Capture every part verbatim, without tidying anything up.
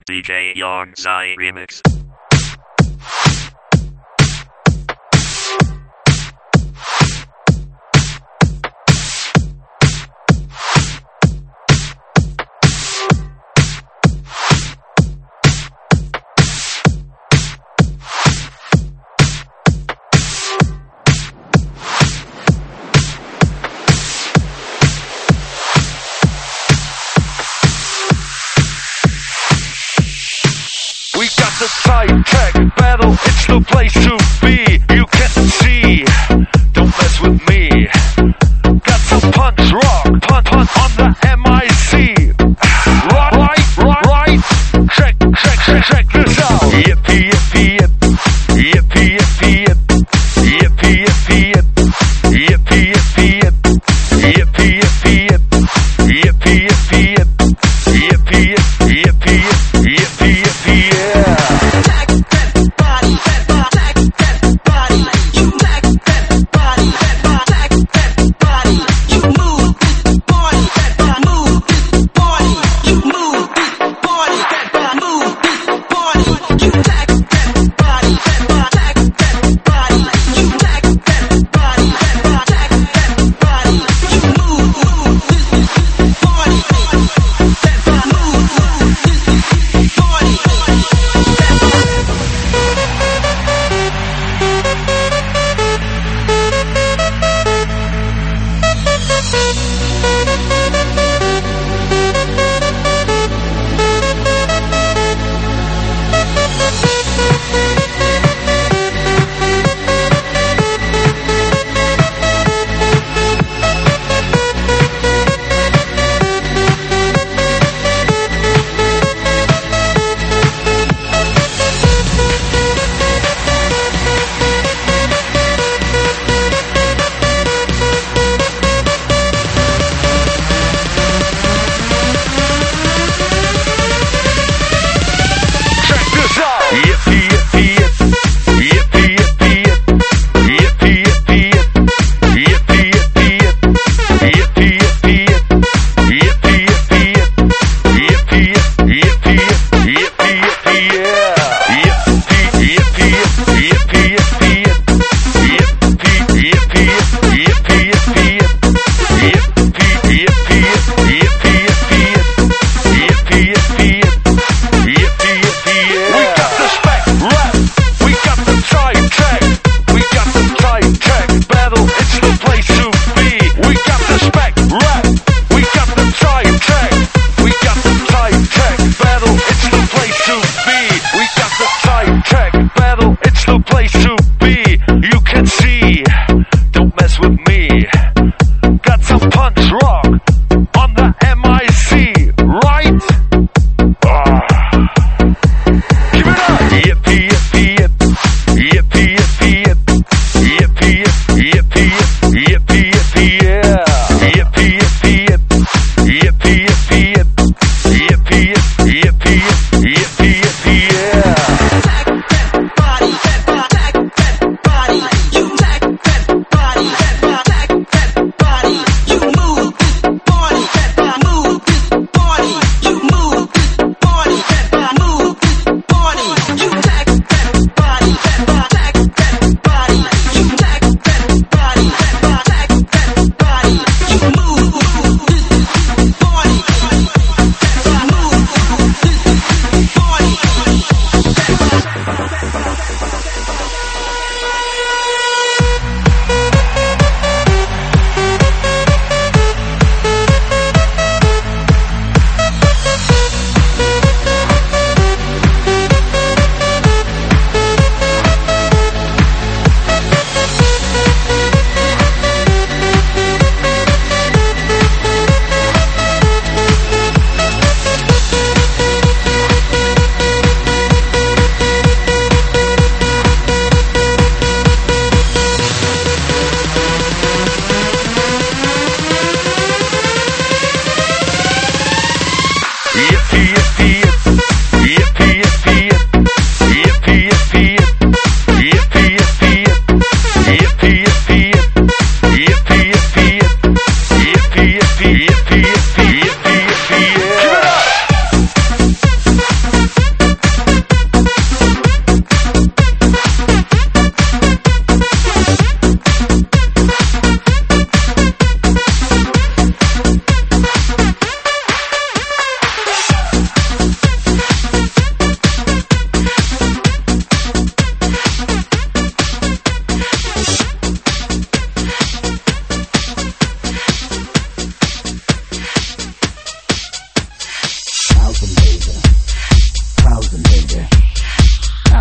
D J Yarn Zai Remix. We got the tight tech battle, it's the place to be. You can see, don't mess with me. Got the punch rock, punch punch on the M I C. Right, right, right, right. Check, check, check, check this out. Yippee, yippee, yip. Yippee, yippee, yip. Yippee, yippee, yip. Yippee, yippee, yip. Yippee, yippee, yip. Yippee, yippee, yip. Yippee, yip. Yippee, yip. Yippee, yippee, yeah. Move,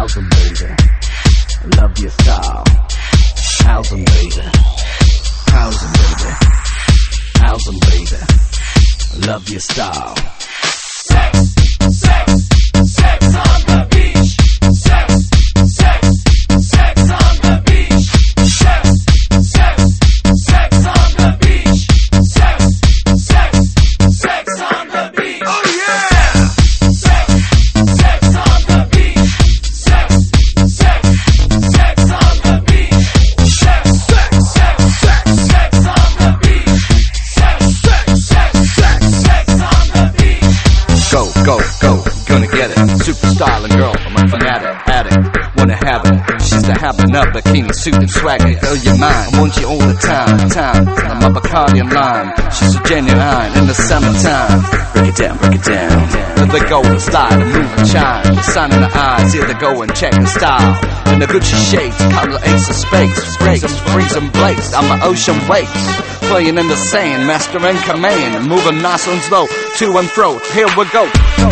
How's 'em, baby? Love your style. How's 'em, baby? How's 'em, baby? How's 'em, baby? Love your style. Sex, sex, sex on the beach. Sex, sex, sex on the beach. Sex, sex, sex on the beach. Sex, sex, sex on the beach. Oh yeah! Sex, sex on the beach. Sex, sex, sex on the beach. Sex, sex, sex, sex, sex on the beach. Sex, sex, sex, sex, sex on the beach. Go, go, go, gonna get it. Super styling girl, I'm a fanatic, addict, wanna have it. She's the having up bikini suit and swagger. Fill your mind, I want you all the time, time. I'm a Bacardi and lime. She's a genuine in the summertime. Break it down, break it down. Let the golden slide and move and chime. The sun in the eyes, here they go and check the style. In the Gucci shades, color ace of space. Freeze 'em, freeze 'em, blaze. I'm an ocean waves. Playing in the sand, master in command. Moving nice and slow, to and fro. Here we go.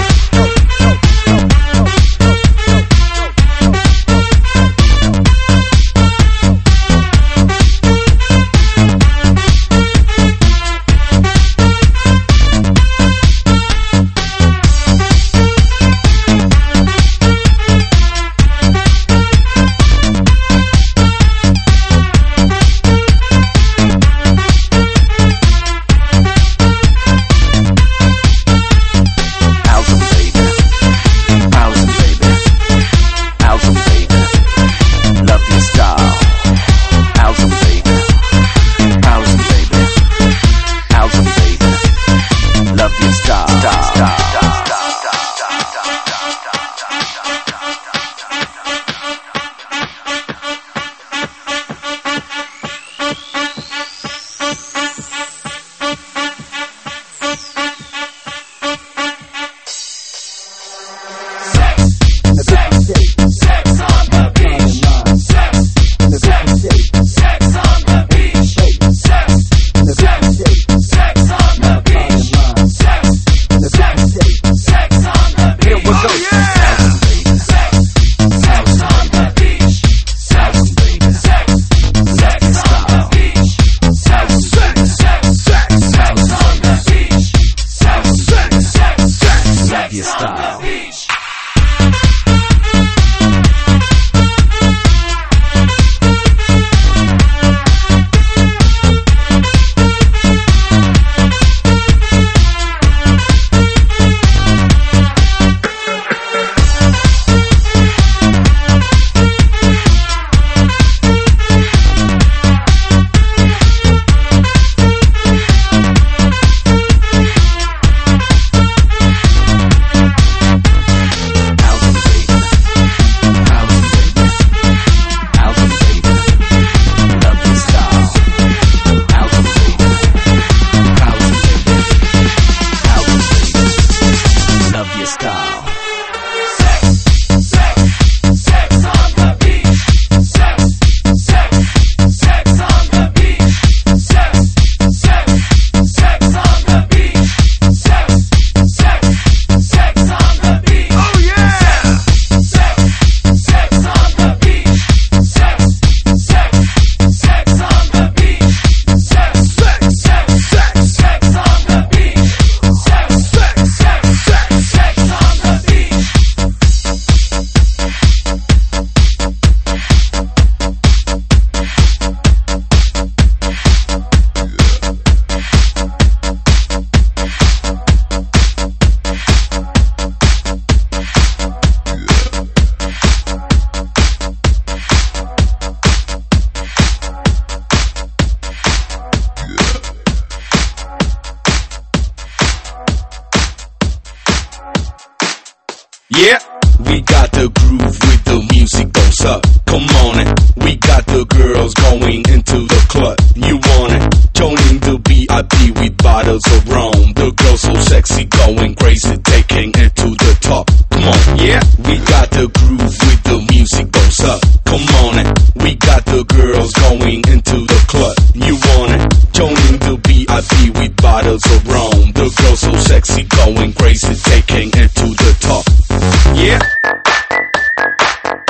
Yeah, we got the groove with the music goes up. Come on it, we got the girls going into the club. You want it? Joining the V I P with bottles of rum. The girls so sexy, going crazy, taking it to the top. Come on, yeah, we got the groove with the music goes up. Come on it, we got the girls going into the club. You want it? Joining the V I P with bottles of rum. The girls so sexy, going crazy, taking it to the top. Yeah.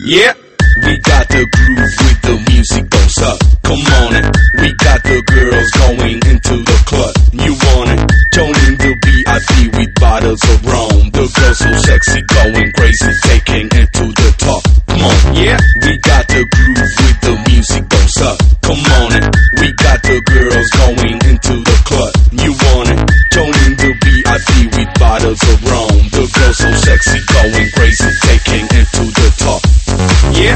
Yeah, we got the groove with the music goes up. Come on it, we got the girls going into the club. You want it? Joining the V I P with bottles of rum. The girls so sexy, going crazy, taking it to the top. Come on, yeah, we got the groove with the music goes up. Come on it, we got the girls going into the club. You want it? Joining the V I P with bottles of rum. The girls so sexy, going crazy, taking it to the top. Yeah.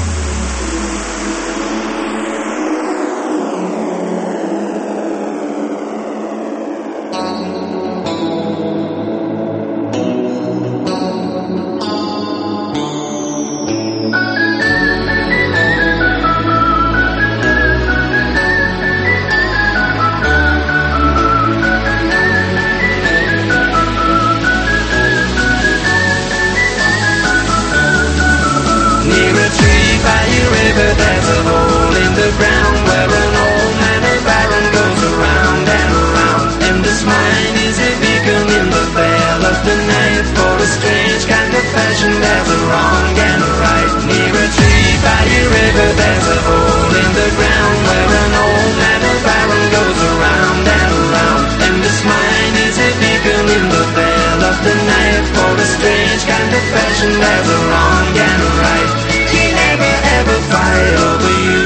There's a hole in the ground where an old man of Baron goes around and around. And this mine is a beacon in the veil of the night. For a strange kind of fashion, there's a wrong and a right. Near a tree by a river, there's a hole in the ground where an old man of Baron goes around and around. And this mine is a beacon in the veil of the night. For a strange kind of fashion, there's a wrong and a right. He never ever fight over you.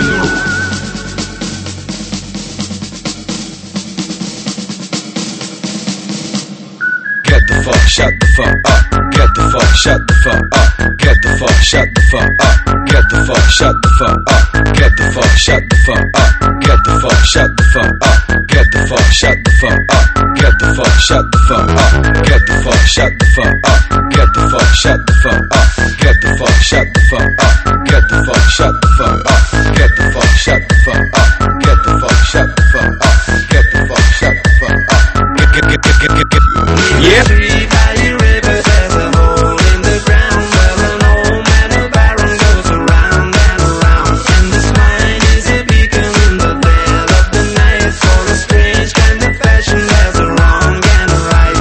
Get the fuck, shut the fuck up. Get the fuck, shut the fuck up. Get the fuck, shut the fuck up. Get the fuck, shut the fuck up. Get the fuck, shut the fuck up. Get the fuck, shut the fuck up. Get the fuck, shut the fuck up. Get the fuck, shut the fuck up. Get the fuck, shut the fuck up. Get the fuck, shut the fuck up. Get the fuck, shut the fuck up. Get the fuck, shut the fuck up. Get the fuck, shut the fuck up. Get the fuck, shut the fuck up. Get the fuck, shut the fuck up. Get get get get get get. Yeah. By a river, there's a hole in the ground where an old man of Baron goes around and around. And this mine is a beacon in the veil of the night. For a strange kind of fashion, there's a wrong and a right.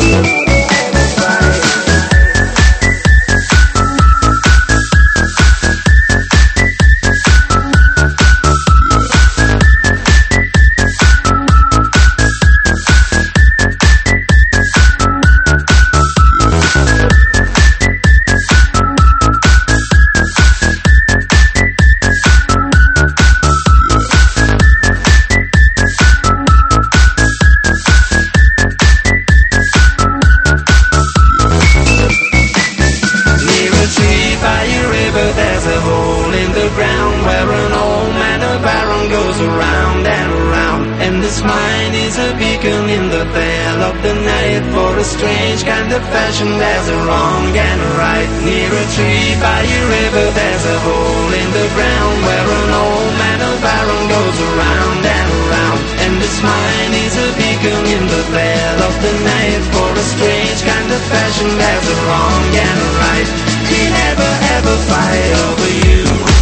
There's a hole in the ground where an old man of Baron goes around and around. And this mine is a beacon in the veil of the night. For a strange kind of fashion, there's a wrong and a right. Near a tree by a river, there's a hole in the ground where an old man of Baron goes around and around. And this mine is a beacon in the veil of the night. For a strange kind of fashion, there's a wrong and a right. He never ever fight over you.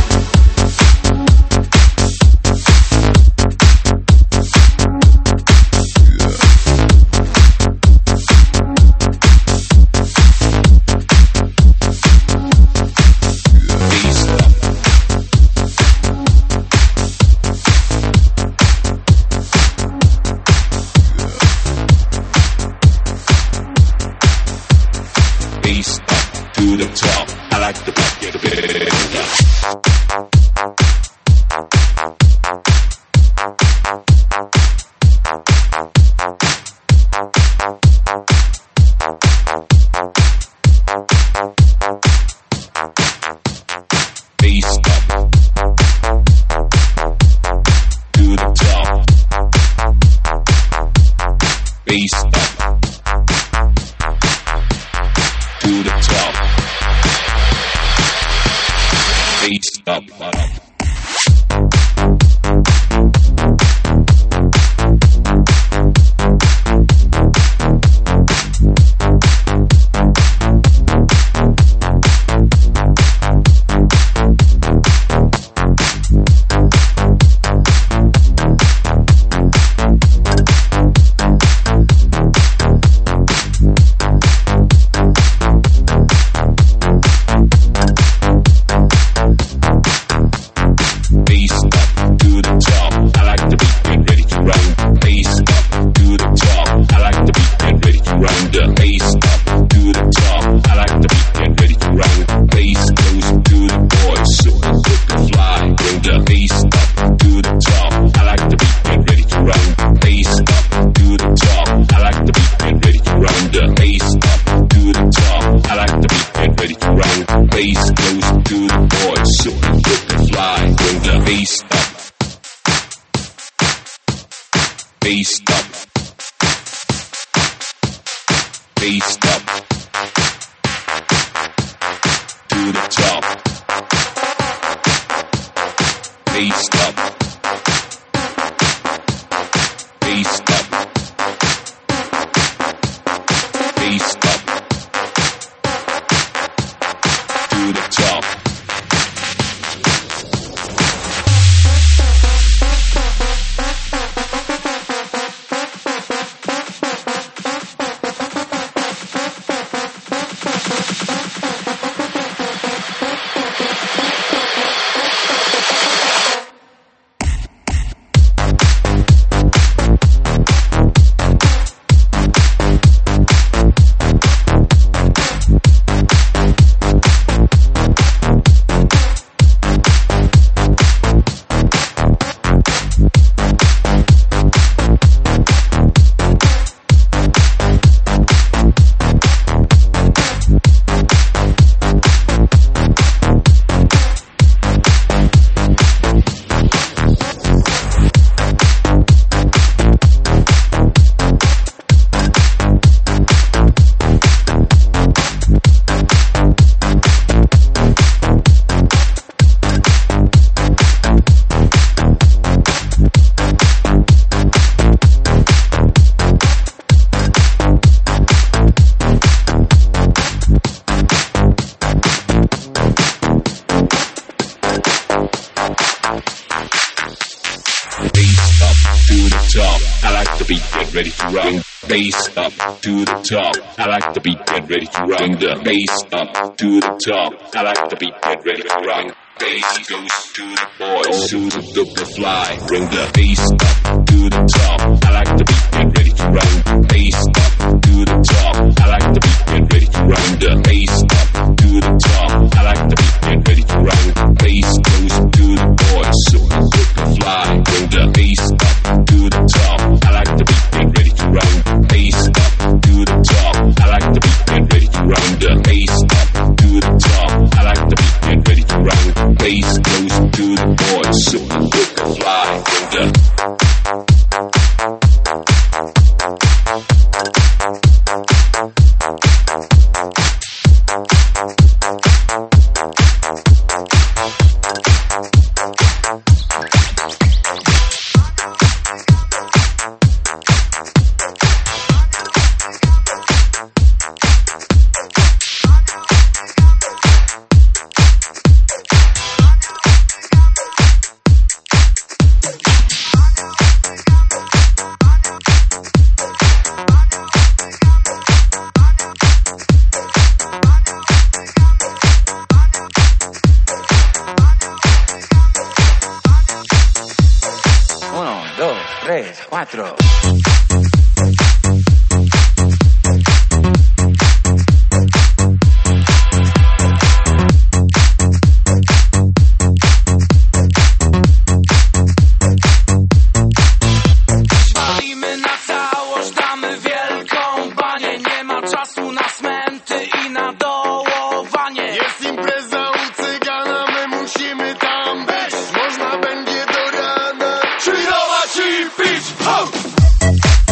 Bass up to the top. I like the back, get a bit. Bass up to the top. Bass up to the top. Bass up, up. bass up, bass up, bass up, to the top, bass up, bass up, bass up, to the top. Ready to rock, bass up to the top. I like the beat, get ready to rock. Bring the bass up to the top. I like the beat, get ready to rock. Bass goes to the boys, to the, the fly. Bring the bass up to the top. I like the beat, get ready to rock. Bass up to the top. I like the beat, get ready to rock. The bass up to the top. I like the beat, get ready to rock. Bass goes to the boys, so the, the fly. Bring the bass up to the top. I like the beat, get ready to rock. Bass up to the top. I like the beat, get ready to rock. The bass up to the top. I like the beat, get ready to rock. Bass goes to the boys, so the can fly. Bring the cuatro. Palimy na całość, damy wielką banię. Nie ma czasu na smęty i na dołowanie. Jest impreza u cygana, my musimy tam być. Można będzie do rana chillować i pić. Ho!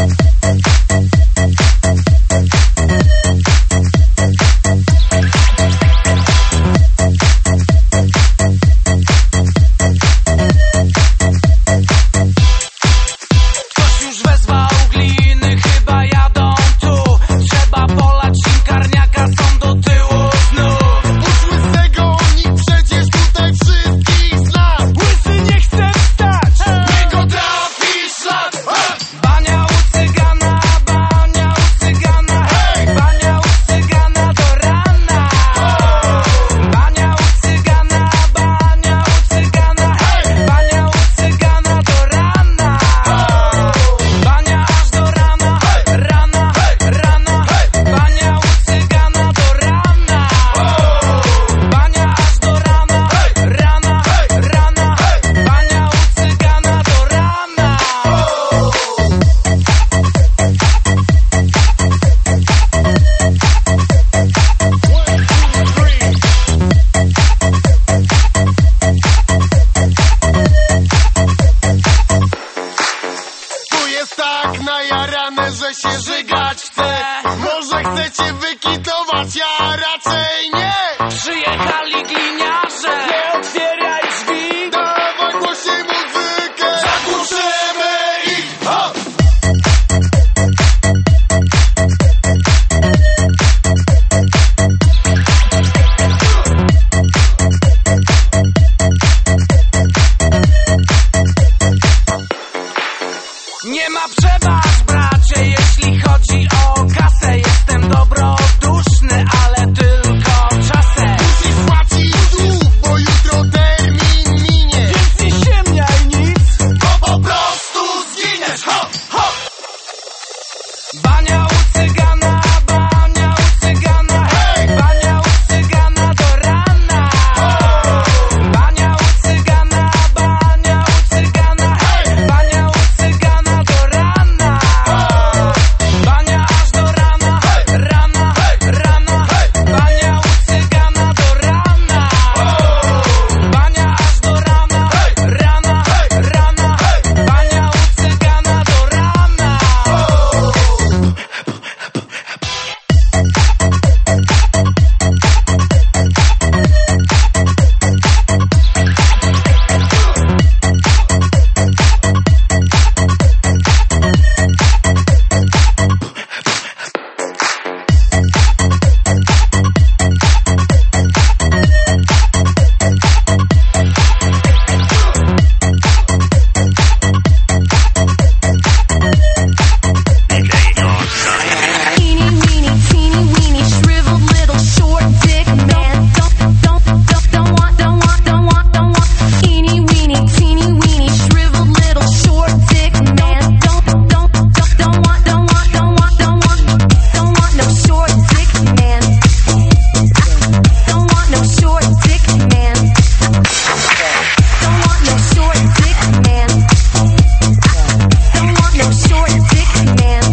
że się żygać chce. Może chcecie wykitować, ja raczej nie. Przyjechali gliniarze, Nie otwieraj drzwi, dawaj głośniej muzykę, zagłuszymy ich. Ho! nie ma przebacz, bracie, jeśli chodzi o kasę. Jestem dobroduszny, ale tylko czasem. Musisz płacić dług, bo jutro termin minie. Więc nie siemniaj nic, Bo po prostu zginiesz. Ho, ho! bania u cygana, bania u cygana, hej, bania u cygana do rana. Bania u cygana, bania u cygana, hej, bania u cygana do rana. Bania aż do rana, rana, rana, bania u cygana do rana. Bania aż do rana, rana, rana, bania u cygana do rana. Teeny weeny, teeny weeny, shriveled little short dick man. Don't, don't, don't, don't want, don't want, don't want, don't want. Teeny weeny, teeny weeny, shriveled little short dick man. Don't, don't, don't, don't want, don't want, don't want, don't want, don't want no short dick man. Don't want no short dick man. Don't want no short dick man. Don't want no short dick man.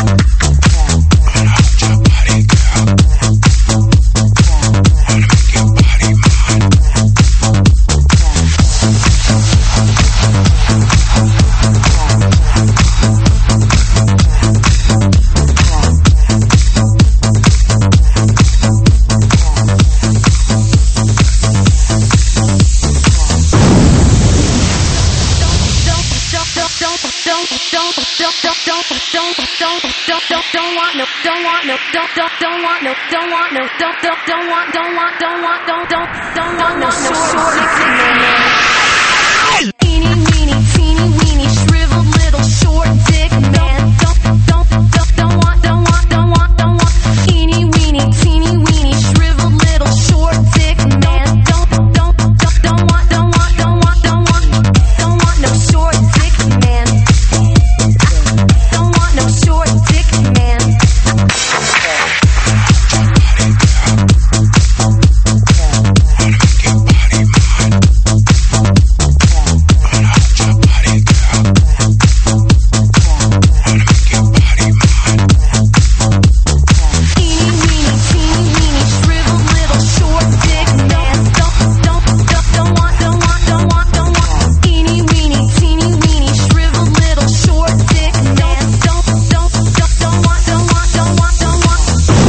Don't want no, don't want no, don't don't don't want no, don't want no, don't don't don't want, don't want, don't want, don't don't don't want no short dick man. Teeny weeny, teeny weeny, shriveled little short dick man. Don't don't don't don't want, don't want, don't want, don't want. Teeny weeny, teeny weeny, shriveled little short dick man. Don't don't don't don't want, don't want, don't want, don't want, don't want no short dick man. Don't want no short dick man. Teeny weeny, teeny weeny, shriveled little short dick man. Don't don't don't don't want, don't want, don't want, don't want. Teeny weeny, teeny weeny, shriveled little short dick man. Don't don't don't don't want, don't want, don't want, don't want.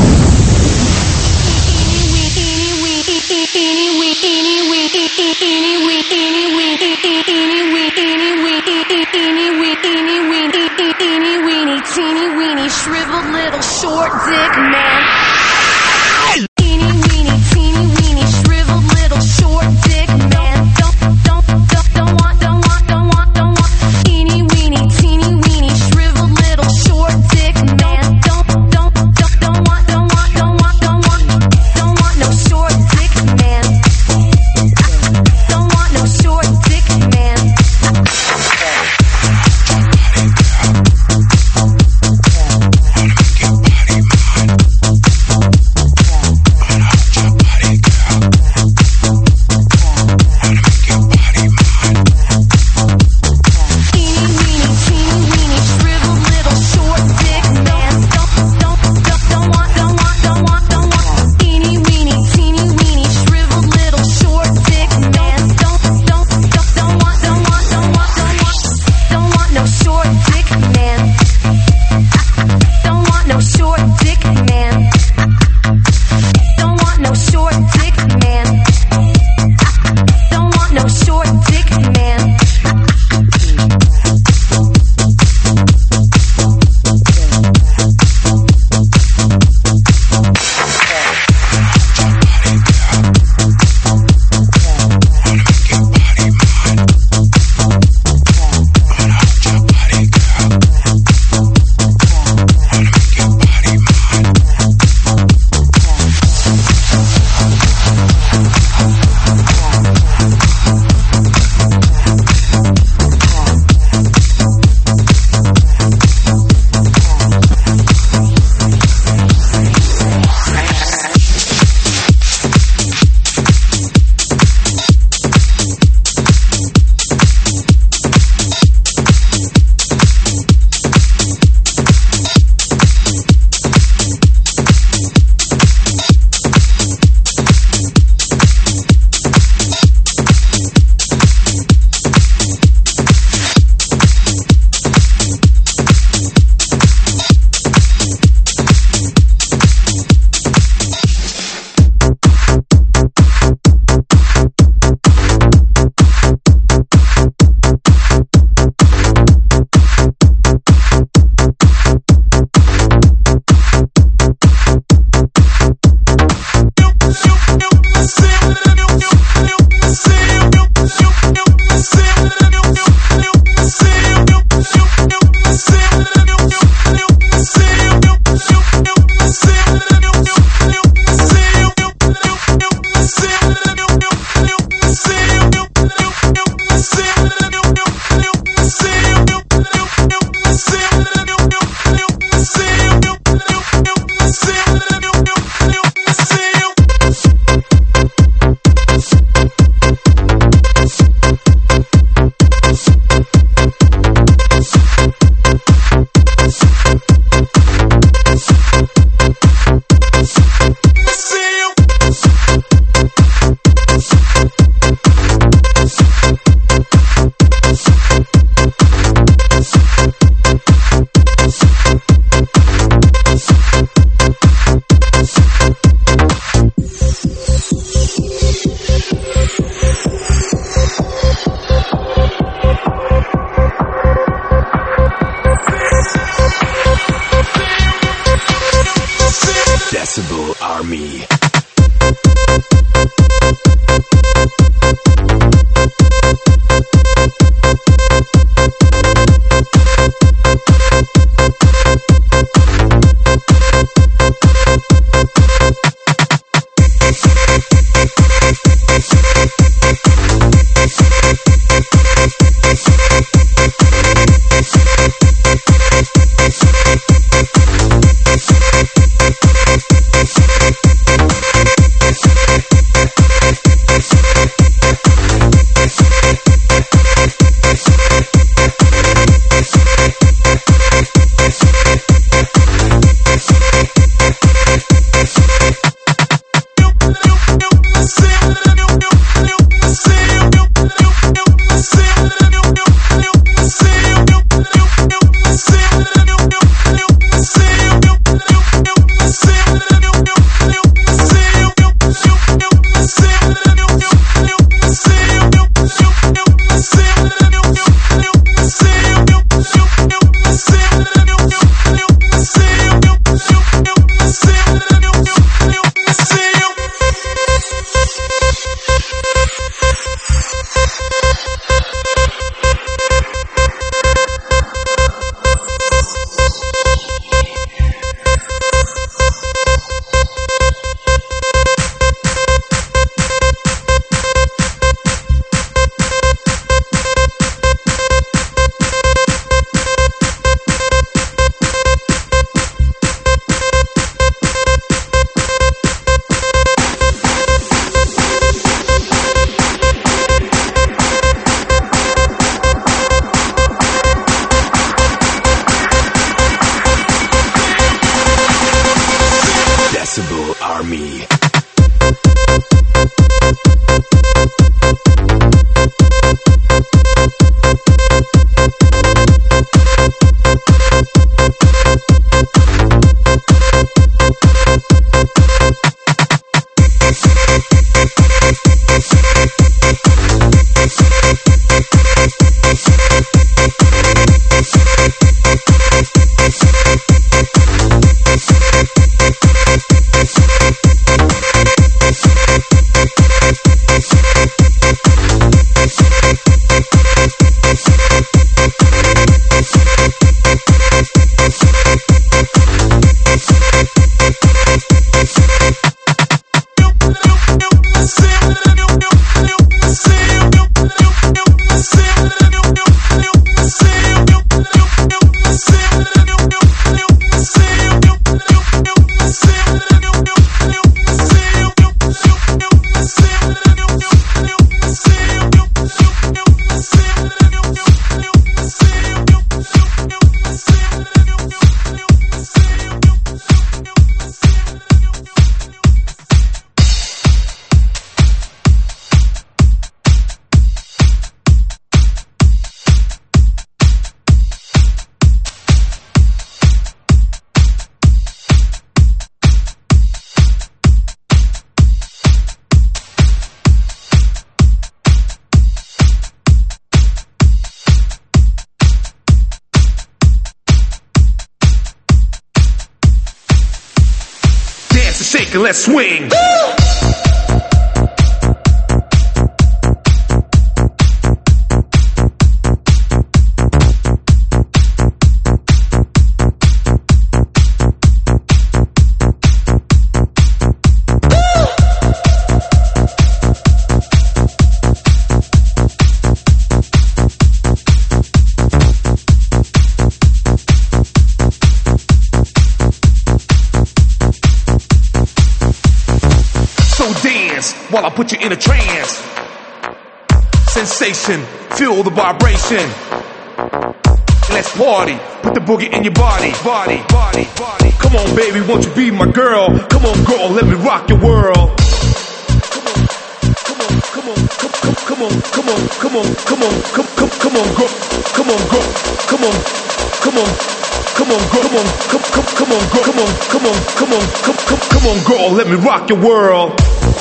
Teeny weeny, teeny weeny, teeny weeny, teeny weeny, teeny weeny, teeny weeny, teeny weeny, teeny weeny, teeny weeny, teeny weeny, teeny weeny, shriveled little short dick man. Teeny weeny, teeny weeny, shriveled little short dick man. Don't don't don't don't want, don't want, don't want, don't want. Teeny weeny, teeny weeny, shriveled little short dick man. Don't don't don't don't want, don't want, don't want, don't want, don't want no short dick man. Don't want no short dick man. Don't shake and let's swing. While I put you in a trance. Sensation, feel the vibration. Let's party, put the boogie in your body, body, body, body. Come on, baby, won't you be my girl? Come on, girl, let me rock your world. Come on, come on, come on, come on, come on, come on, come on, come come on, girl, come on, girl, come on, come on, come on, girl, come on, come come come on, girl, come on, come on, come on, come come come on, girl, let me rock your world.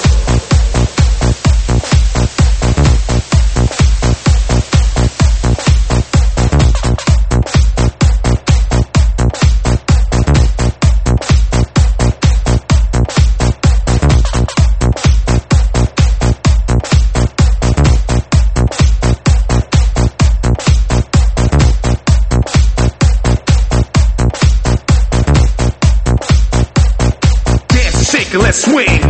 Let's swing.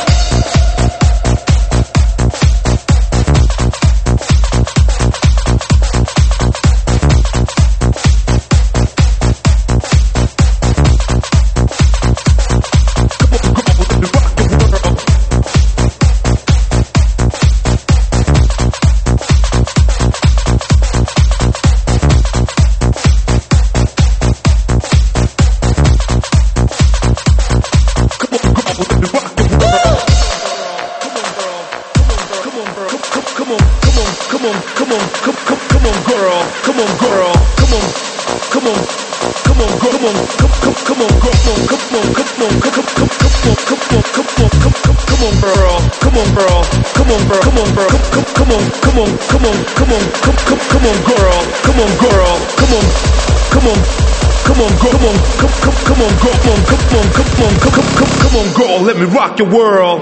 Let me rock your world.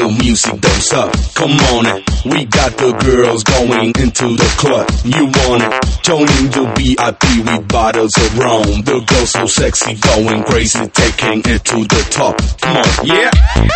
the music don't stop. Come on it, we got the girls going into the club. You want it? Joining the V I P with bottles of rum. The girls so sexy, going crazy, taking it to the top. Come on, yeah.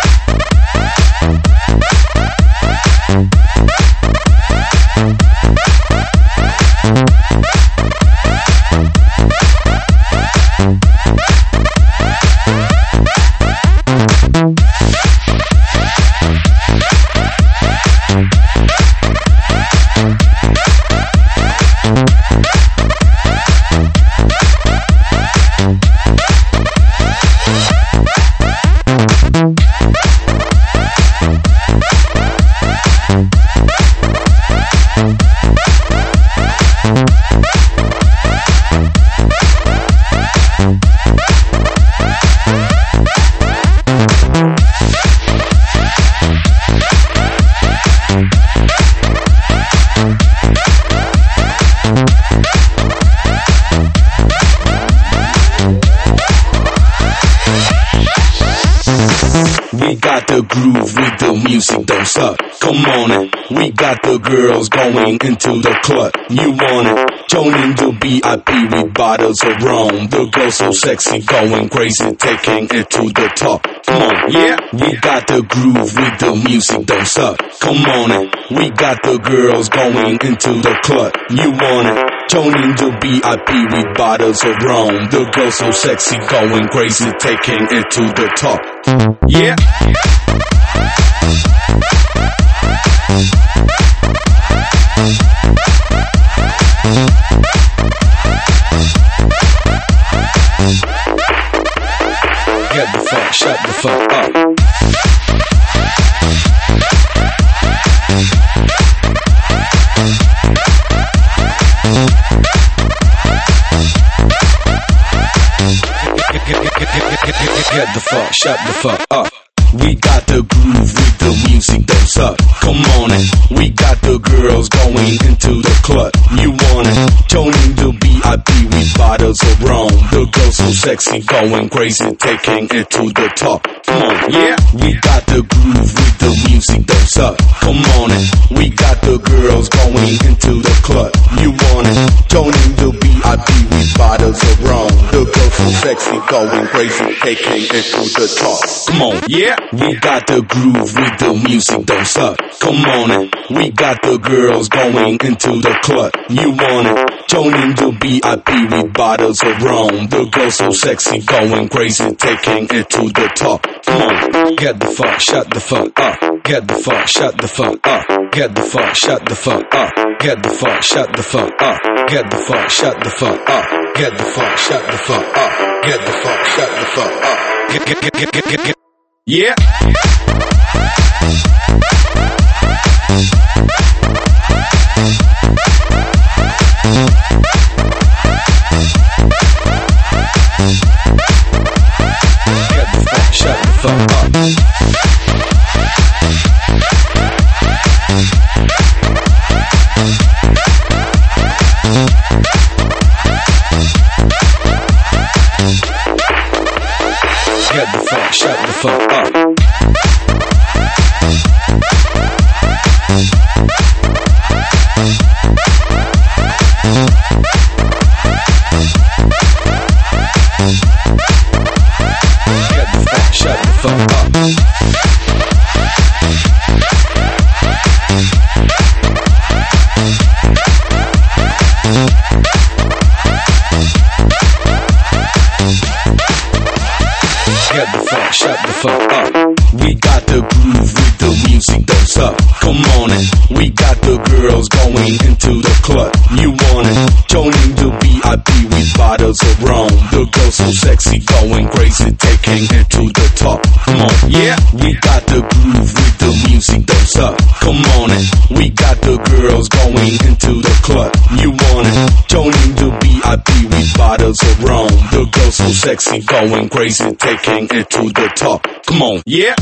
We got the groove with the music don't stop. Come on it, we got the girls going into the club. You want it? Joining the V I P with bottles of rum. The girls so sexy, going crazy, taking it to the top. Come on, yeah. We got the groove with the music don't stop. Come on it, we got the girls going into the club. You want it? Joining the V I P with bottles of rum. The girls so sexy, going crazy, taking it to the top. Yeah. Get the fuck, shut the fuck up. Get the fuck, shut the fuck up. We got the groove with the music don't stop. Come on it, we got the girls going into the club. You want it? Joining the V I P with bottles of rum. The girls so sexy, going crazy, taking it to the top. Come on, yeah. We got the groove with the music don't stop. Come on it, we got the girls going into the club. You want it? Joining the V I P with bottles of rum. The girls so sexy, going crazy, taking it to the top. Come on, yeah. We got the groove with the music don't stop. Come on it, we got the girls going into the club. You want it? Joining the V I P with bottles of rum. The girls so sexy, going crazy, taking it to the top. Come on, get the fuck, shut the fuck up. Get the fuck, shut the fuck up. Get the fuck, shut the fuck up. Get the fuck, shut the fuck up. Get the fuck, shut the fuck up. Get the fuck, shut the fuck up. Get the fuck, shut the fuck up. Get, get, get, get, get, get, get. Yeah. Get the fuck, shut the fuck up. Get the fuck, shut the fuck up. Get the fuck, shut the fuck up. Get the fuck, shut the fuck up. We got the groove with the music don't stop. Come on it, we got the girls going into the club. You want it? Joining the V I P with bottles of rum. The girls so sexy, going crazy, taking it to the top. Come on, yeah. We got the groove with the music don't stop. Come on it, we got the girls going into the club. You want it? Joining the V I P with bottles of rum. The girls so sexy, going crazy, taking it to the top. Come on, yeah.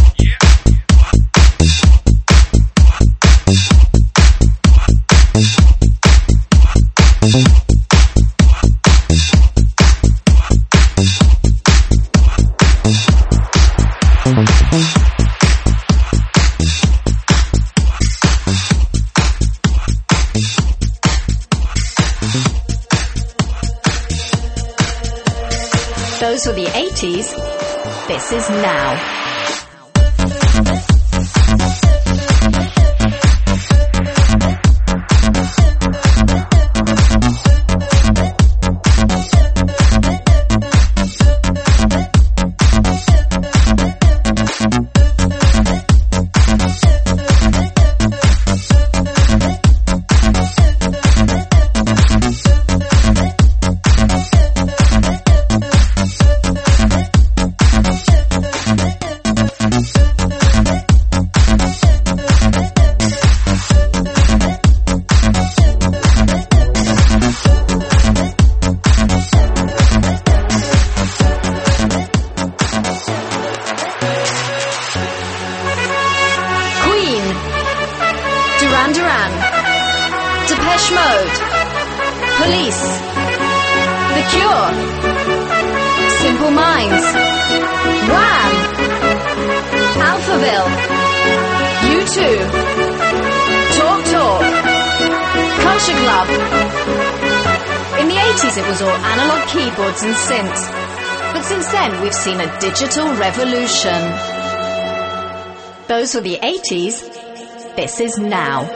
Those were the eighties. This is now. And synths. But since then, we've seen a digital revolution. Those were the eighties. This is now.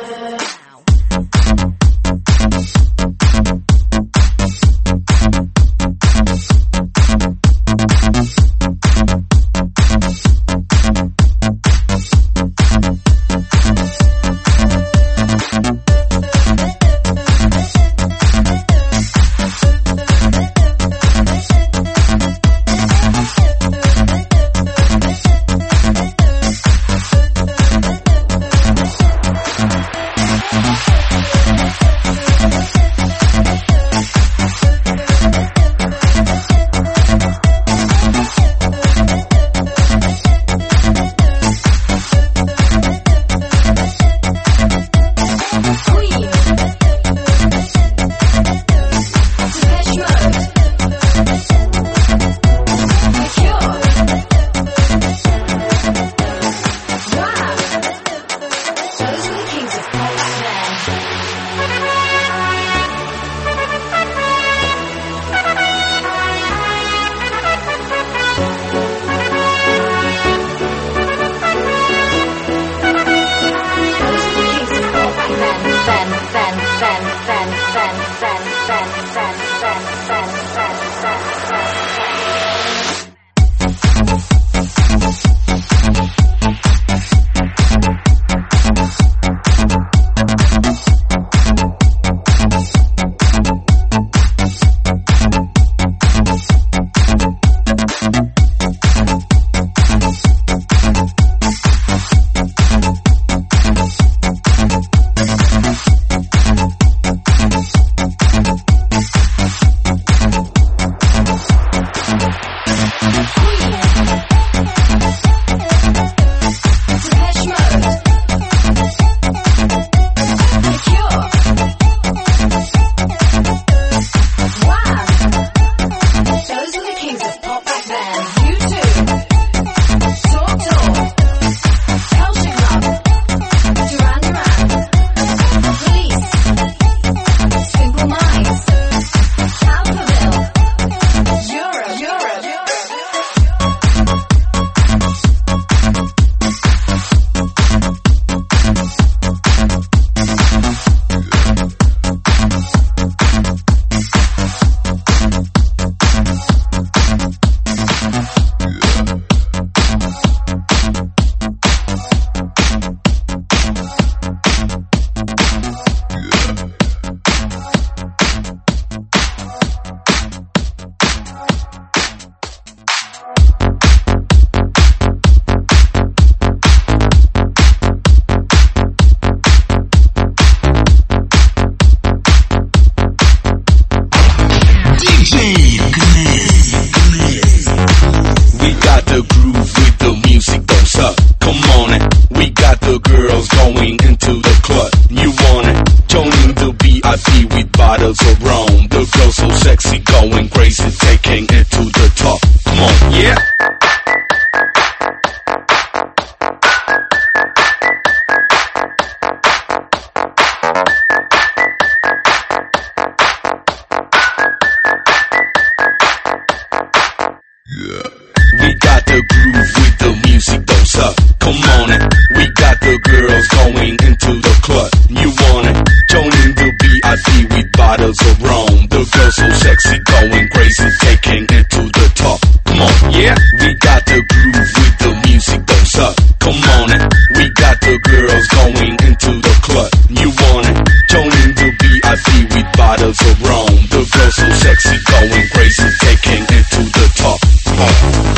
girls going into the club. You want it? Joining the V I P with bottles of rum. The girls so sexy, going crazy, taking it to the top. Come on, yeah. We got the groove with the music goes up. Come on it. We got the girls going into the club. You want it? Joining the V I P with bottles of rum. The girls so sexy, going crazy, taking it to the top. Come on.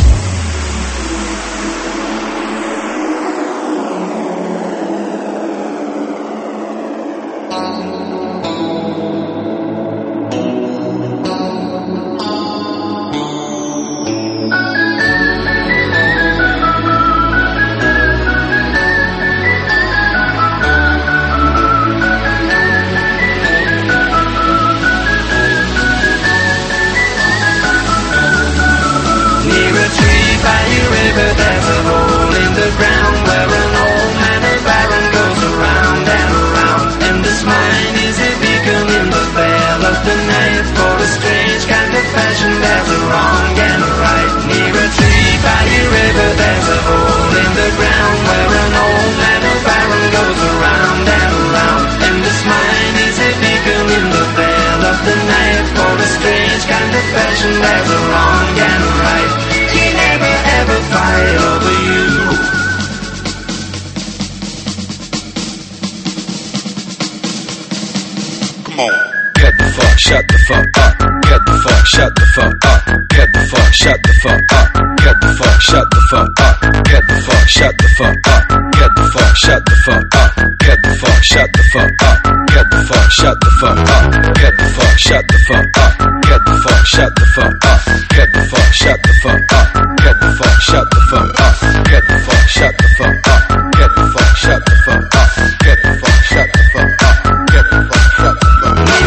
Shut the fuck up, get the fuck, shut the fuck up, get the fuck, shut the fuck up, get the fuck, shut the fuck up, get the fuck, shut the fuck up, get the fuck, shut the fuck up, get the fuck, shut the fuck up, get the fuck, shut the fuck up, get the fuck, shut the fuck up, get the fuck, shut the fuck up, get the fuck, shut the fuck up, get the fuck, shut the fuck up, get the fuck, shut the fuck up, get the fuck, shut the fuck up, get the fuck, shut the fuck up, get the fuck, shut the fuck up.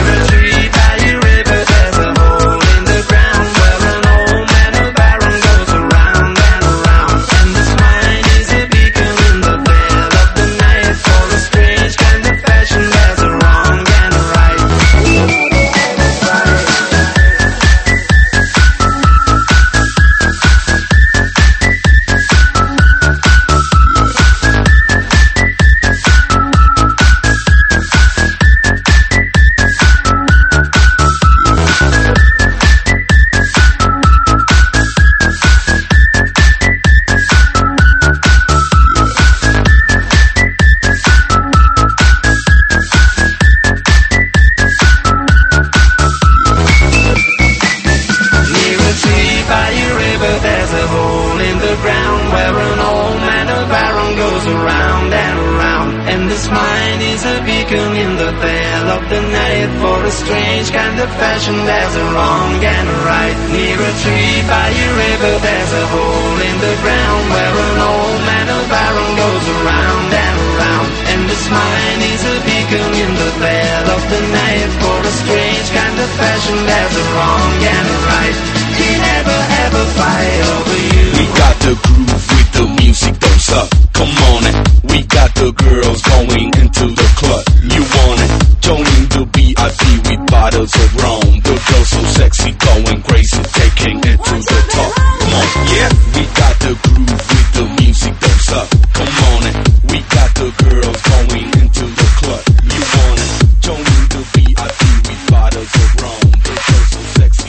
There's a wrong and a right. Near a tree by a river, there's a hole in the ground where an old man of iron goes around and around. And this mine is a beacon in the veil of the night. For a strange kind of fashion, there's a wrong and a right. He never ever fight over you. We got the groove with the music goes up. Come on it. We got the girls going into the club. You want it? Joining the V I P with bottles of rum. The girls so sexy, going crazy, taking it to the top. Come on, yeah. We got the groove with the music goes up. Come on it. We got the girls going into the club. You want it? Joining the V I P with bottles of rum. The girls so sexy.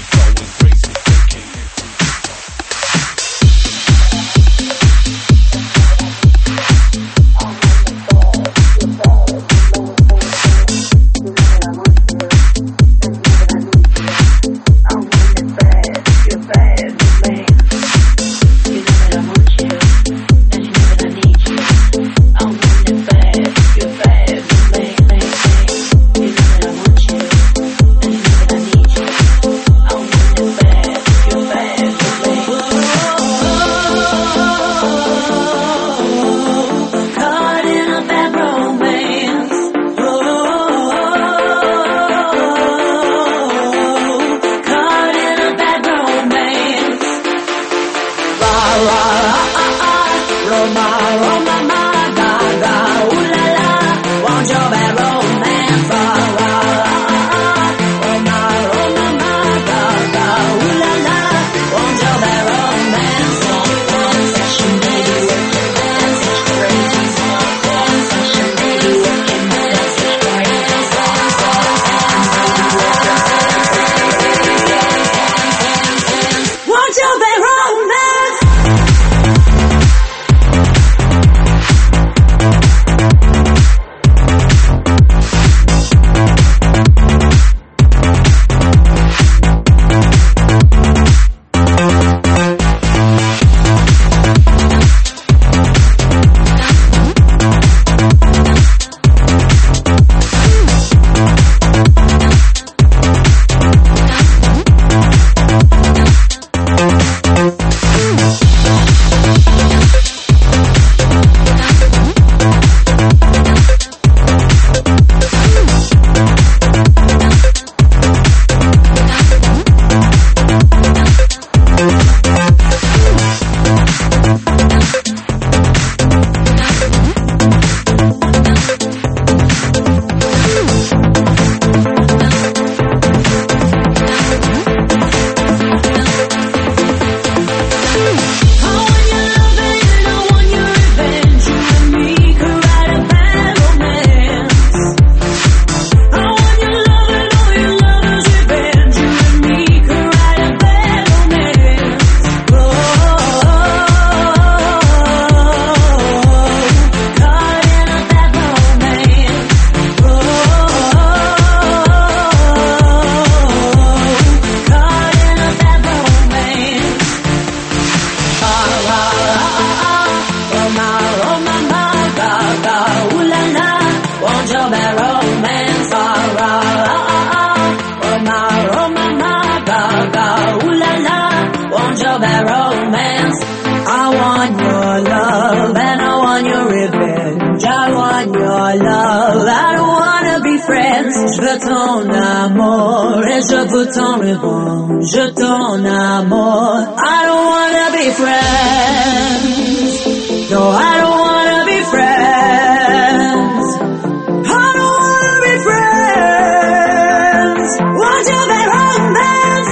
want your love, I don't wanna be friends. Je veux ton amour et je veux ton revanche. Je ton amour, I don't wanna be friends. No, I don't wanna be friends. I don't wanna be friends. Want you be romance?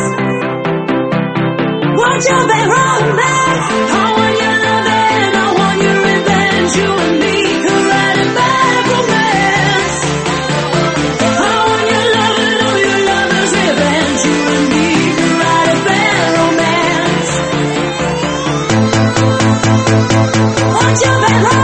Want you be romance? I want your loving, I want your revenge. You and me could write a bad romance. I want your loving, all your lover's revenge. You and me could write a bad romance. Want you be romance?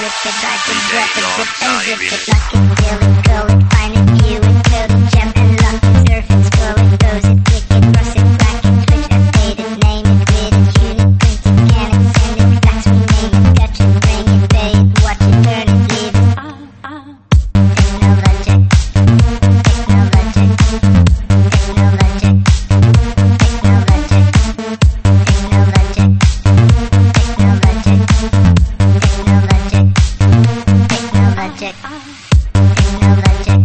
zip it, I can drop it, zip and zip it. Locking, dealing, going, finding you and coding, jump and locking, surfing, scrolling, goes it, click it, cross it, crack it, twitch and fade it, name it, grid it, tune it, print it, scan it, send it, fax, rename it, touch it, bring it, pay it, watch it, turn it, leave it. Ah, ah. Technologic, technologic, technologic, technologic, technologic, technologic, technologic, technologic, technologic,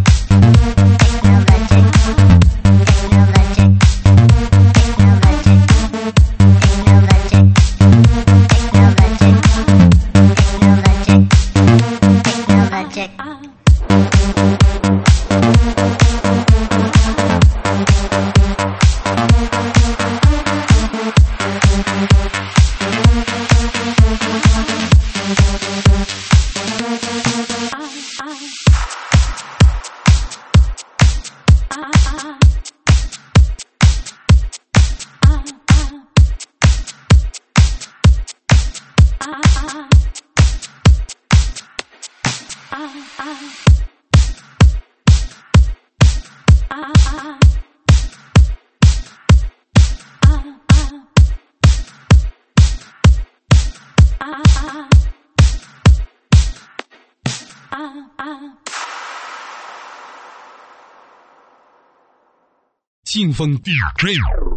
劲风 D J。